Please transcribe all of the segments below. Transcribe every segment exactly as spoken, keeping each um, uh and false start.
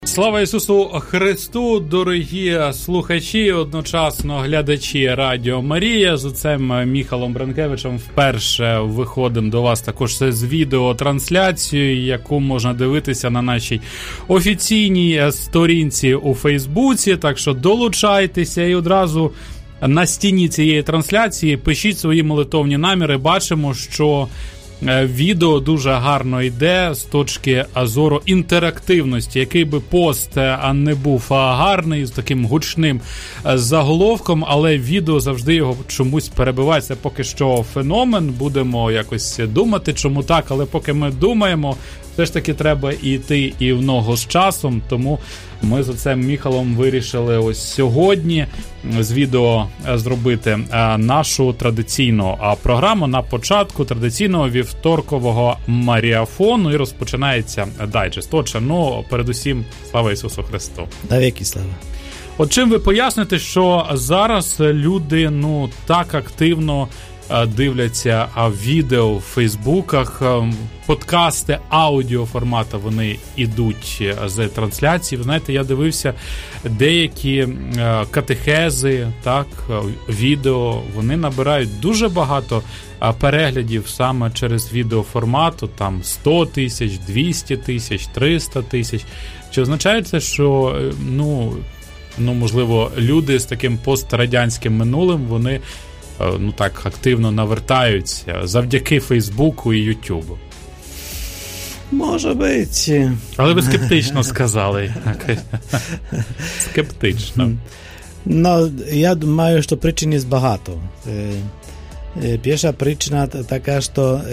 Слава Ісусу Христу, дорогі слухачі, одночасно глядачі Радіо Марія. З отцем Міхалом Бранкевичем вперше виходимо до вас також з відеотрансляцією, яку можна дивитися на нашій офіційній сторінці у Фейсбуці. Так що долучайтеся і одразу на стіні цієї трансляції пишіть свої молитовні наміри. Бачимо, що відео дуже гарно йде з точки зору інтерактивності. Який би пост не був гарний, з таким гучним заголовком, але відео завжди його чомусь перебиває. Це поки що феномен, будемо якось думати, чому так, але поки ми думаємо, все ж таки треба йти і в ногу з часом, тому ми з отцем Міхалом вирішили ось сьогодні з відео зробити нашу традиційну програму на початку традиційного вівторкового маріафону, і розпочинається дайджест. Отже, ну, передусім, слава Ісусу Христу. Навіки слава. От чим ви поясните, що зараз люди, ну, так активно дивляться відео в Фейсбуках, подкасти аудіоформату, вони ідуть з трансляції. Ви знаєте, я дивився деякі катехези, так, відео, вони набирають дуже багато переглядів саме через відеоформату, там сто тисяч, двісті тисяч, триста тисяч. Чи означає це, що, ну, ну, можливо, люди з таким пострадянським минулим, вони ну так активно навертаються завдяки Фейсбуку і Ютубу? Може бути. Але ви скептично сказали. Скептично. No, ja думаю, що причин є багато. Pierwsza przyczyna taka, że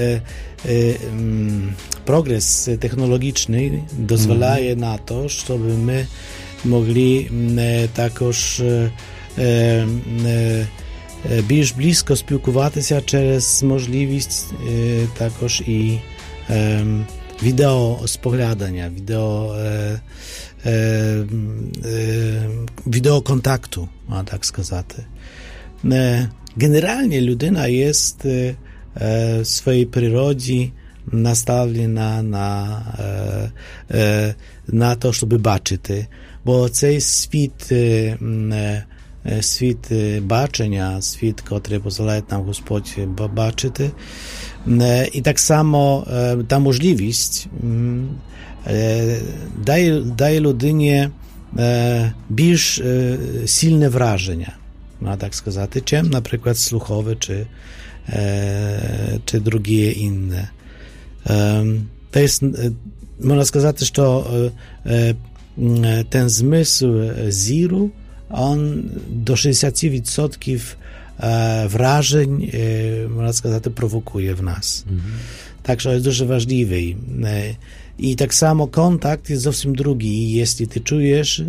progres technologiczny dozwalaje mm. na to, żeby my mogli також більш близько спілкуватися через можливість е, також і е, відеоспоглядання, відео, е, е, е, відеоконтакту, можна так сказати. Е, генерально людина є е, в своїй природі наставлена на, е, е, на те, щоб бачити, бо цей світ е, е, світ бачення, світ, котрий дозволяє нам Господь бачити. І так само та можливість дає, дає людині більш сильне враження, можна так сказати, чим, наприклад, слухове чи, чи другі інне. To jest, można сказати, що ten zmysł ziru on do sześćdziesiąt procent wrażeń, można сказати, prowokuje w nas. Mm-hmm. Także jest дуже важливий. I tak samo kontakt jest zowsім drugi. Jeśli ty czujesz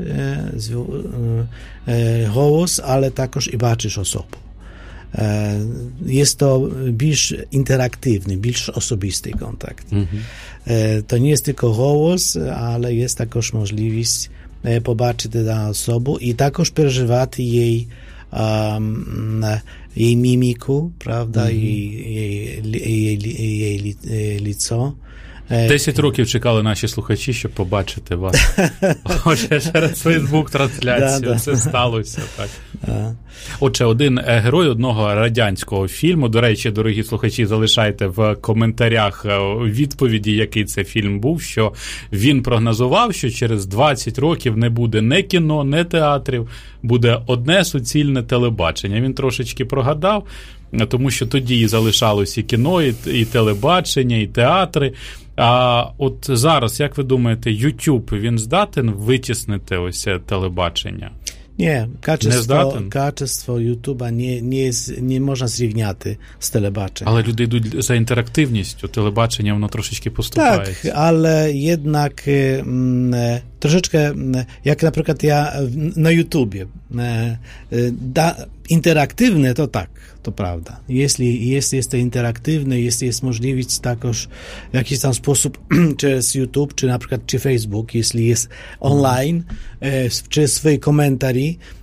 głos, ale також i baczysz osobę. Jest to більш interaktywny, більш osobisty kontakt. Mm-hmm. To nie jest tylko głos, ale jest також можливість побачити дану особу і також переживати їй, um, їй міміку, правда, mm-hmm. її, її, її, її ліцо. Десять років чекали наші слухачі, щоб побачити вас. Отже, через Фейсбук-трансляцію це сталося. Так. Отже, один герой одного радянського фільму, до речі, дорогі слухачі, залишайте в коментарях відповіді, який це фільм був, що він прогнозував, що через двадцять років не буде не кіно, не театрів, буде одне суцільне телебачення. Він трошечки прогадав, тому що тоді і залишалось і кіно, і, і телебачення, і театри. А от зараз, як ви думаєте, YouTube, він здатен витіснити ось телебачення? Nie, качество, качество Ютуба не, не, не можна зрівняти з телебаченням. Але люди йдуть за інтерактивністю, телебачення воно трошечки поступається. Так, але jednak m, troszeczkę, jak na przykład ja na YouTubie, da, interaktywne to tak, to prawda. Jeśli jest, jest to interaktywne, jeśli jest możliwość takoż w jakiś tam sposób przez YouTube, czy na przykład czy Facebook, jeśli jest online, czy swoje komentarze,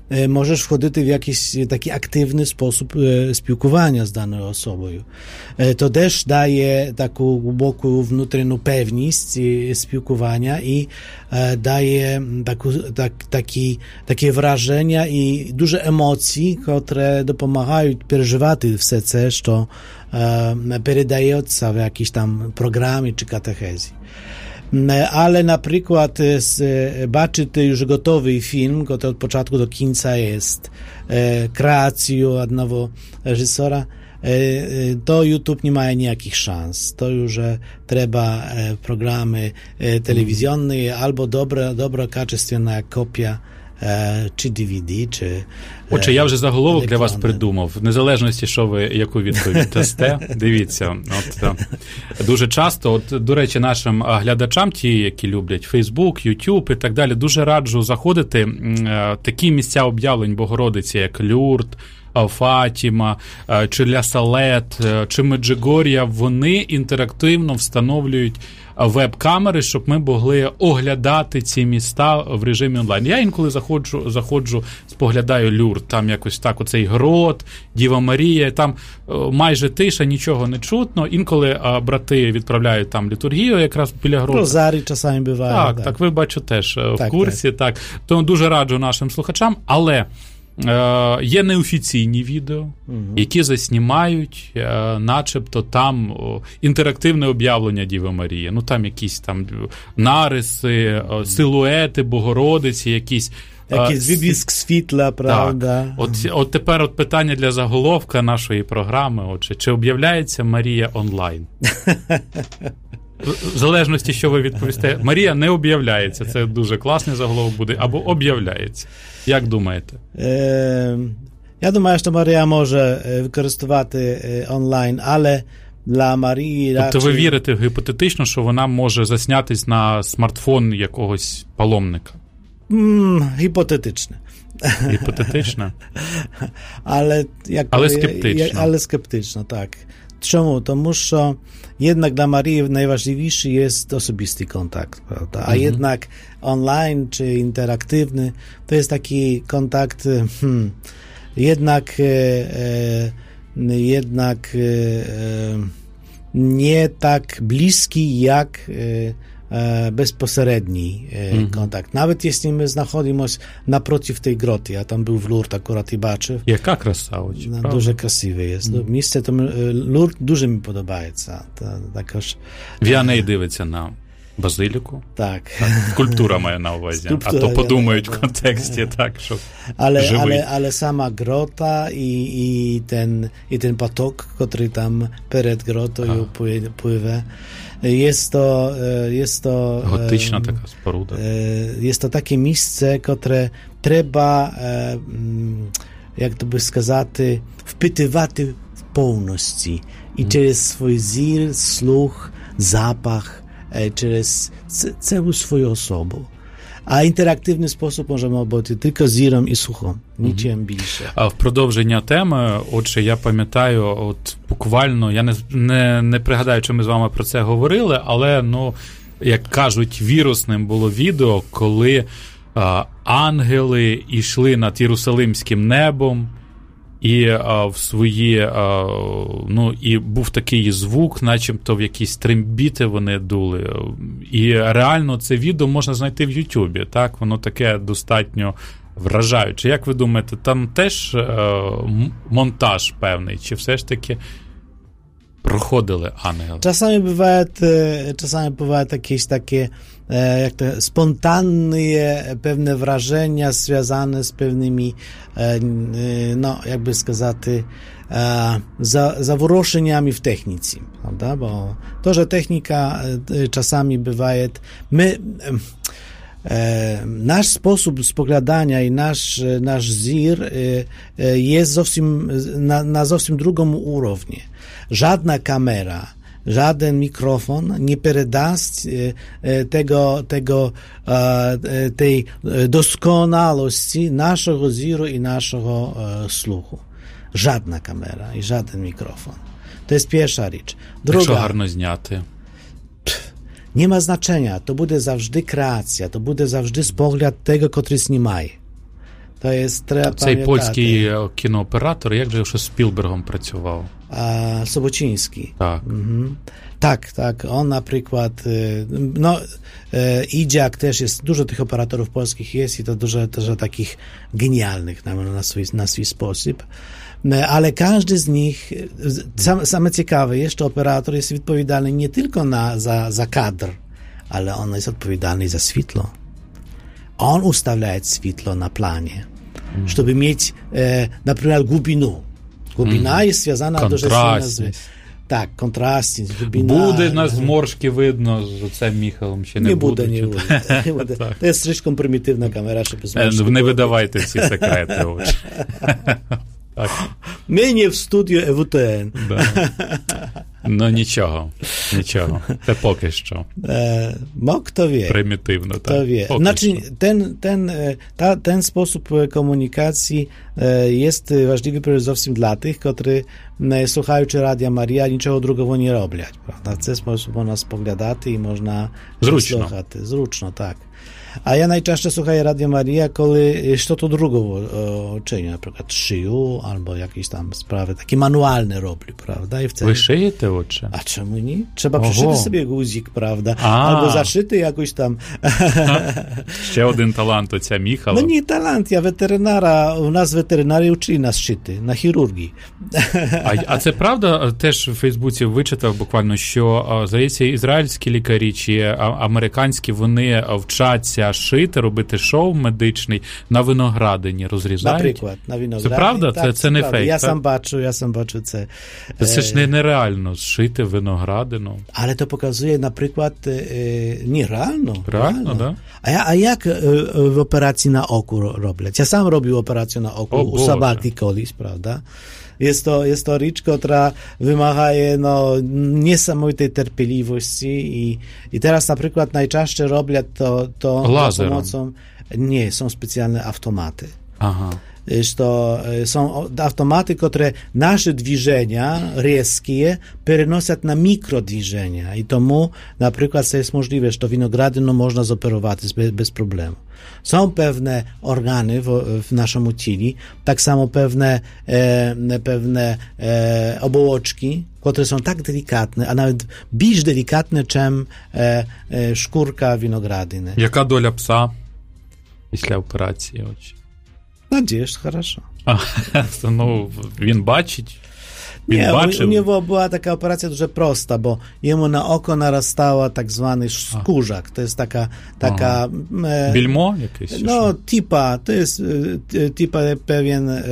можеш входити в якийсь такий активний спосіб спілкування з даною особою. То теж дає таку глибоку внутрішню певність спілкування і дає таку, так, такі, такі враження і дуже емоції, які допомагають переживати все це, що передається в якісь там програмі чи катехезі. Ale na przykład zobaczyć już gotowy film, który od początku do końca jest e, kreacją jednego reżysera, e, to YouTube nie ma nijakich szans. To już trzeba e, programy e, telewizyjne mm. albo dobra, dobra, kачественна kopia чи ді ві ді, чи... Отже, я вже заголовок електрон. Для вас придумав. В незалежності, що ви, яку відповідь дасте, дивіться. От, дуже часто, от, до речі, нашим глядачам, ті, які люблять Facebook, YouTube і так далі, дуже раджу заходити в такі місця об'явлень Богородиці, як Люрд, Фатіма, чи Ля Салет, чи Меджигор'я, вони інтерактивно встановлюють веб-камери, щоб ми могли оглядати ці міста в режимі онлайн. Я інколи заходжу, заходжу, споглядаю Люрд, там якось так оцей грот, Діва Марія, там майже тиша, нічого не чутно. Інколи а, брати відправляють там літургію якраз біля грота. Розарі часами буває. Так, так, так, ви бачу теж так, в курсі, так. так. Тому дуже раджу нашим слухачам, але Е, є неофіційні відео, угу. які заснімають, е, начебто там о, інтерактивне об'явлення Діви Марії. Ну там якісь там нариси, о, силуети Богородиці, якісь якийсь відблиск світла, правда. Так. От, от тепер от питання для заголовка нашої програми. Отже, чи об'являється Марія онлайн? В залежності, що ви відповісте, Марія не об'являється. Це дуже класний заголовок буде. Або об'являється. Як думаєте? Е, я думаю, що Марія може використовувати онлайн, але для Марії... Тобто радше... ви вірите гіпотетично, що вона може заснятись на смартфон якогось паломника? М, гіпотетично. Гіпотетично? але, як, але скептично. Я, але скептично, так. Чому? Тому що jednak dla Marii najważniejszy jest osobisty kontakt, prawda? A mhm. jednak online czy interaktywny to jest taki kontakt hmm, jednak e, e, jednak e, nie tak bliski jak e, bezpośredni mm-hmm. kontakt. Nawet jeśli my znajdujemy się naprotiv tej groty, ja tam był w Lourdes akurat i baczył. Jaka krasa? No, дуже красиве є. Mm. Місце там Лурд дуже мені подобається. Та, також... Віаней дивиться на базиліку. Так. так. Скульптура має на увазі. Скульптура, а то подумають в контексті, так, що але, живий. Але, але сама грота і, і, ten, і ten поток, який там перед гротою пливе, jest to, jest to готична така споруда. Jest to takie miejsce, które trzeba, jak to by сказати, впитувати в повності. І mm. через свій зір, слух, запах, через цілу свою особу. А інтерактивний спосіб можемо бути тільки зіром і слухом, нічим більше. А в продовження теми, отже, я пам'ятаю, от буквально, я не, не, не пригадаю, чи ми з вами про це говорили, але, ну, як кажуть, вірусним було відео, коли а, ангели йшли над Єрусалимським небом, і а, в свої, а, ну, і був такий звук, начебто в якісь трембіти вони дули. І реально це відео можна знайти в Ютубі, так? Воно таке достатньо вражаюче. Як ви думаєте, там теж а, монтаж певний, чи все ж таки проходили ангели? Czasami бувають, czasami бувають якісь такі jak to, spontánne pewne wrażenia związane z pewnymi, no, jakby сказати, zaworuszeniami w technice, prawda? Bo to, że technika czasami bywa, my, nasz sposób spoglądania i nasz, nasz zir jest zowsim, na, na zowsim drugą úrovni. Żadna kamera, żaden mikrofon nie передасть tego, tego, tej doskonałości naszego zieru i naszego słuchu. Żadna kamera i żaden mikrofon. To jest pierwsza rzecz. Druga. Якщо гарно зняти. Nie ma znaczenia. To będzie zawsze kreacja. To będzie zawsze spogląd tego, który znімає. То є, треба Цей пам'ятати. польський кінооператор, як же що з Спілбергом працював? А, Sobociński. Так. Mhm. Tak, tak. On na przykład, no, Idziak też jest, dużo tych operatorów polskich jest i to dużo też takich genialnych na, na, swój, na swój sposób. Ale każdy z nich, sam, same ciekawe, jeszcze operator jest odpowiedzialny nie tylko na, za, za kadr, ale on jest odpowiedzialny za światło. On ustawia światło na planie, mm. żeby mieć e, na przykład głębinę. Głębina mm. jest związana do rzeczy. Так, контрастність, глибина. Буде на зморшки видно з оцем Міхалом, чи не, не буде? Не буде, не буде. Це слишком примітивна камера, щоб зморшки. Не видавайте ці секрети. Так. Мені в студію Е В Т Н. Да. Ну нічого, нічого. Це поки що. Мо, хто вє. Примітивно, так. Хто вє. Значить, ten, ten, ta, ten sposób komunikacji jest ważliwy przede wszystkim dla tych, którzy słuchaючи Радіо Марія, нічого другого не роблять. Правда? В цей спосіб можна споглядати і можна Зручно. слухати. Зручно, так. A ja najczęściej słucham Radio Maria, kiedy coś to drugiego czynię, na przykład szyję albo jakieś tam sprawy takie manualne robię, prawda? I wtedy... Wy szyjecie oczy? A czemu nie? Trzeba przyszyty sobie guzik, prawda? A. Albo zaszyty jakoś tam. Ще один талант оця Міхала. No nie talent, ja weterynara, u nas weterynarii uczyli nas szyty, na chirurgii. А, а це правда, теж в Фейсбуці вичитав буквально, що, здається, ізраїльські лікарі чи американські, вони вчаться шити, робити шоу медичний на виноградині, розрізають? Наприклад, на виноградині. Це правда? Так, це, це не правда. фейк, Я так? сам бачу, я сам бачу це. Це ж не, нереально, зшити виноградину. Але то показує, наприклад, не, реально. Реально, так? Да? А, я, а як в операції на оку роблять? Я сам робив операцію на оку О, у собаки колись, правда? Jest to, jest to rzecz, która wymaga no, niesamowitej terpieliwości i, i teraz na przykład najczęściej robią to, to za pomocą... Nie, są specjalne automaty. Aha. To są automaty, które nasze движenia резкие переносять на mikrodвижenia i tomu na przykład to jest możliwe, że to winogradину można zoperować bez, bez problemu. Są pewne organy w, w naszym ciele, tak samo pewne, e, pewne e, obłoczki, które są tak delikatne, a nawet bardziej delikatne, czym e, e, szkórka winogradiny. Jaka doля psa після операції очі? Надіюсь, хорошо. А, ну, він бачить? Він Nie, бачив? u niego była taka operacja dużo prosta, bo jemu na oko narastała tak zwany skórzak. To jest taka... taka e, Більмо якесь? No, tipa, to jest e, tipa pewien e,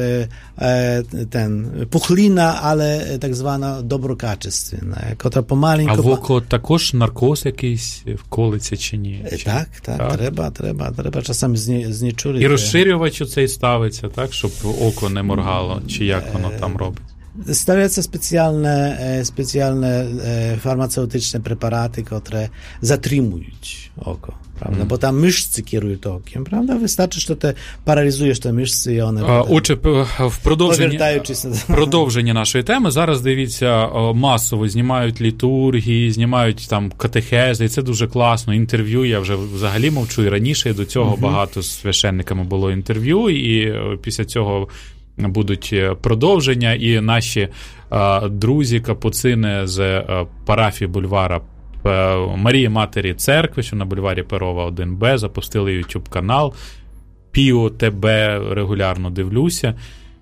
e, ten, puchlina, ale tak zwana dobrokачественна, która pomalinko... А в око також наркоз якийсь вколиться чи ні? Чи? Так, так, так, треба, треба, треба часами зні, знічурити. І розширювач оцей ставиться, так, щоб око не моргало, чи як воно там робить? Stawiają specjalne, specjalne farmaceutyczne preparaty, które zatrzymują oko, prawda? Mm. Bo tam myszcy kierują to okiem, prawda? Wystarczy, że te paraliżujesz te myszcy i one... Отже, в продовження, продовження нашої теми, зараз, дивіться, масово знімають літургії, знімають там катехези, і це дуже класно. Інтерв'ю, я вже взагалі мовчу, і раніше, і до цього mm-hmm. багато з священниками було інтерв'ю, і після цього будуть продовження, і наші а, друзі, капуцини з а, парафії бульвара а, Марії Матері Церкви, що на бульварі Перова один Б, запустили YouTube канал Піо ТБ, регулярно дивлюся,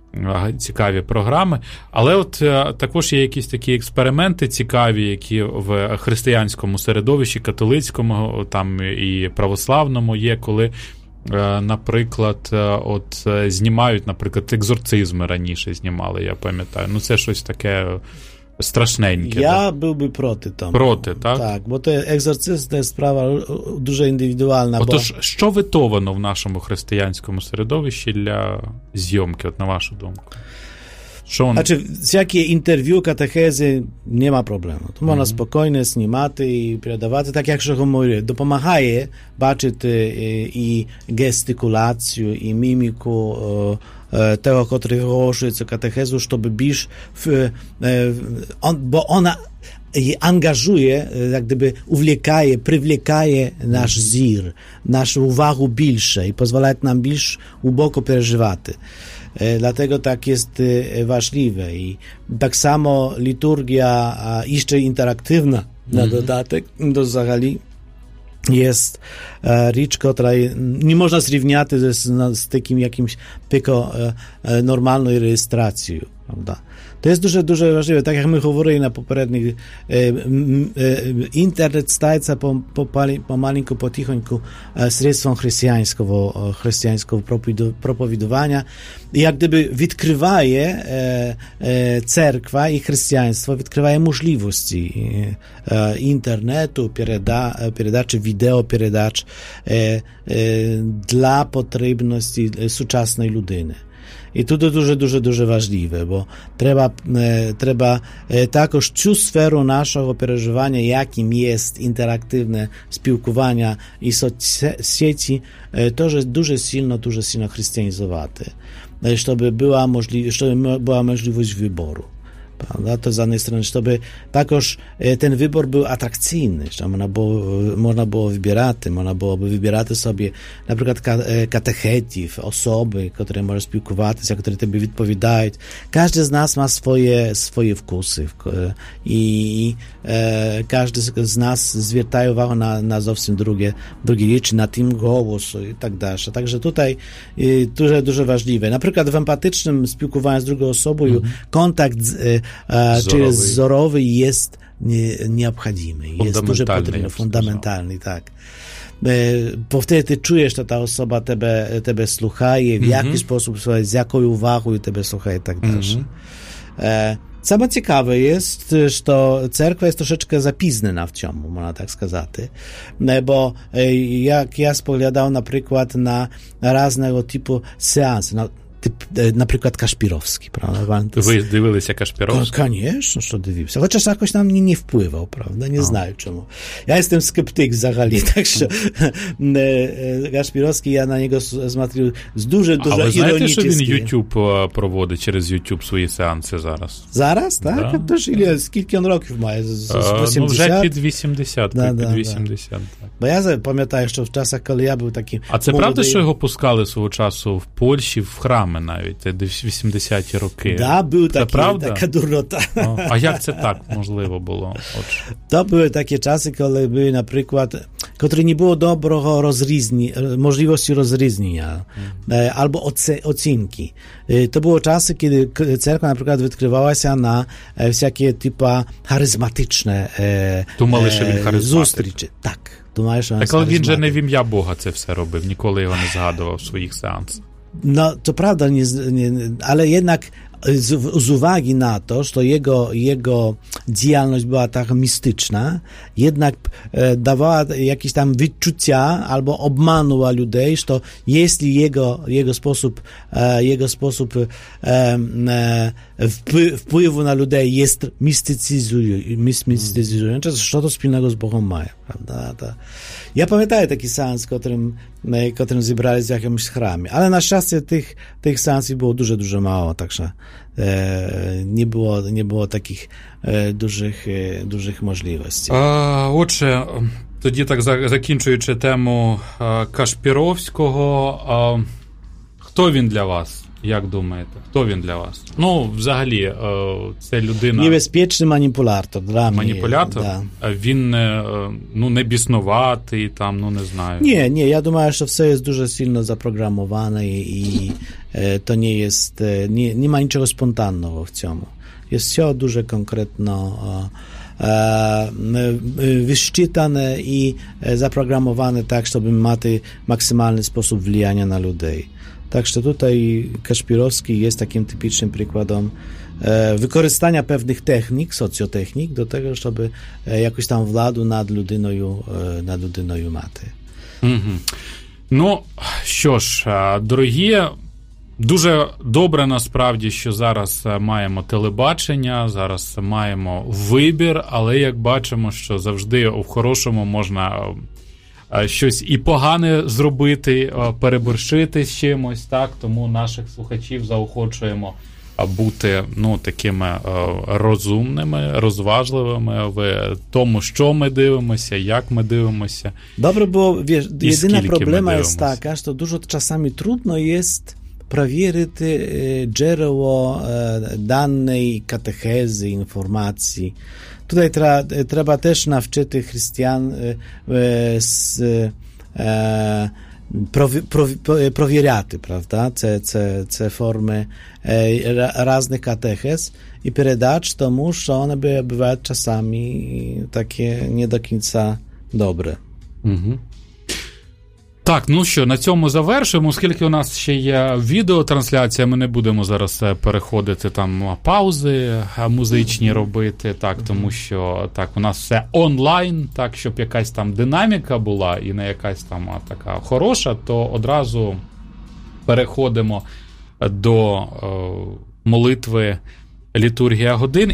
а, цікаві програми. Але от а, також є якісь такі експерименти цікаві, які в християнському середовищі, католицькому, там і православному є, коли наприклад, от знімають, наприклад, екзорцизми раніше знімали, я пам'ятаю. Ну, це щось таке страшненьке. Я так? був би проти того. Проти, так? Так, бо це екзорцизм, це справа дуже індивідуальна. Отож, бо... що витовано в нашому християнському середовищі для зйомки, от на вашу думку? On... Znaczy, jakie interwiu, katechezy, nie ma problemu. To można mm-hmm. spokojnie snimati i передавати, tak jak що говорю, допомагає бачити і гестикуляцію, і міміку tego, który wyłożył katechezу, żeby bisz, bo ona i angażuje, jak gdyby uwlekaje, przywlekaje nasz zir, naszą uwagę bільше i pozwala nam bільш głęboko przeżywać. Dlatego tak jest ważliwe. I tak samo liturgia jeszcze interaktywna na dodatek do zagali jest rzecz, która nie można zrównać z, z takim jakimś tylko normalną rejestracją, prawda? To jest дуже, дуже важливо. Так як ми говорили на попередніх, інтернет стається помаленьку, потихоньку средством християнського, християнського проповідування. І як гdyby відкриває церква і християнство, відкриває можливості інтернету, передачі відеопередач для потребності сучасної людини. I to дуже, дуже, дуже важливе, bo trzeba, trzeba також цю сферу нашого переживання, яким є інтерактивне спілкування і соцсеті, теж дуже сильно, дуже сильно християнізувати, щоб була можливість, щоб була можливість вибору. Prawda? To z jednej strony, żeby takoż ten wybór był atrakcyjny, że można było, można było wybierać, można byłoby wybierać sobie na przykład katechetów, osoby, które może spілкуватися, które tobie odpowiadają. Każdy z nas ma swoje, swoje wkusy i e, każdy z nas zwraca uwagę na, na zupełnie drugie, drugie rzeczy, na tym głos i tak dalej. Także tutaj dużo, dużo ważliwe. Na przykład w empatycznym spілкуванні z drugą osobą mm-hmm. kontakt z Zorowy. Через зоровий є необхідний, є дуже потрібний, фундаментальний, так. Бо вtedy ти чуєш, що та особа тебе, тебе слухає, в який спосіб, з якою увагою тебе слухає і так далі. Саме цікаве є, що церква є трошечки запізнена в цьому, можна так сказати. Бо як я споглядав, наприклад, на різного типу сеанси, na przykład Kaszpirowski, prawda? Wy dywilися Kaszpirowski? Конечно, що дивився. Chociaż jakoś na mnie nie wpływał, prawda? Nie знаю czemu. Ja jestem skeptyk zagali, tak że Kaszpirowski, ja na niego смотрю з дуже, дуже іронічно. А ви знаєте, що він YouTube проводить через YouTube свої сеанси зараз? Зараз, так? Да. Тож, Ілля, скільки він років має? З вісімдесят? Ну, вже під вісімдесят, да, під да, вісімдесят. Да. Так. Бо я пам'ятаю, що в часах, коли я був таким... А це молодий... правда, що його пускали свого часу в Польщі, в храми навіть, вісімдесяті роки? Да, був такий, така дурнота. Ну, а як це так можливо було? От. To były takie czasy, kiedy były na przykład, które nie było dobrego rozróżnienia, możliwości rozróżnienia hmm. albo oce, ocenki. To było czasy, kiedy cerkwa na przykład wykrywała się na wszelkie typy charyzmatyczne zустрічі. Так. Думаю, що так, але він же не в ім'я Бога це все робив, ніколи його не згадував в своїх сеансах. No, to prawda, nie, nie, ale jednak z, z uwagi na to, że jego, jego działalność była tak mistyczna, jednak e, dawała jakieś tam wyczucia albo obmanęła ludzi, że jeśli jego, jego sposób, e, jego sposób e, e, wpływu na ludzi jest mistycyzujący, co to wspólnego z Bogiem ma, prawda? To, ja pamiętam taki seans, którym, którym zebrali w jakimś chramie, ale na szczęście tych, tych seansów było dużo, dużo mało, także e, nie było, nie było takich e, dużych, e, dużych możliwości. А, отже, тоді так закінчуючи тему Кашпіровського, а, хто він для вас? Як думаєте? Хто він для вас? Ну, взагалі, це людина... Небезпечний маніпулятор. Для маніпулятор? Да. Він ну, не біснуватий, там, ну, не знаю. Ні, ні, я думаю, що все є дуже сильно запрограмоване і to nie jest, nie, nie ma niczego spontanicznego w цьому. Jest все дуже конкретно wyszczytane i zaprogramowane tak, żeby mieć maksymalny sposób wpływania na ludzi. Także tutaj Kaszpirowski jest takim typicznym przykładem e, wykorzystania pewnych technik, socjotechnik do tego, żeby e, jakoś tam wладу над людиною, e, над людиною мати. Mm-hmm. Ну, що ж, дорогі, дуже добре насправді, що зараз маємо телебачення, зараз маємо вибір, але як бачимо, що завжди в хорошому можна щось і погане зробити, переборщити з чимось, так, тому наших слухачів заохочуємо бути, ну, такими розумними, розважливими в тому, що ми дивимося, як ми дивимося. Добре, бо wiesz, jedyna problema jest taka, że to dużo czasami trudno jest провірити джерело даної катехези, інформації. Тут треба, треба теж навчити християн провіряти, правда? Це, це, це форми різних катехез і передач, тому що вони бувають часами такі не до кінця добре. Угу. Так, ну що, на цьому завершуємо, оскільки у нас ще є відеотрансляція, ми не будемо зараз переходити там паузи музичні робити, так, тому що так, у нас все онлайн, так, щоб якась там динаміка була і не якась там така хороша, то одразу переходимо до е, молитви літургія годин.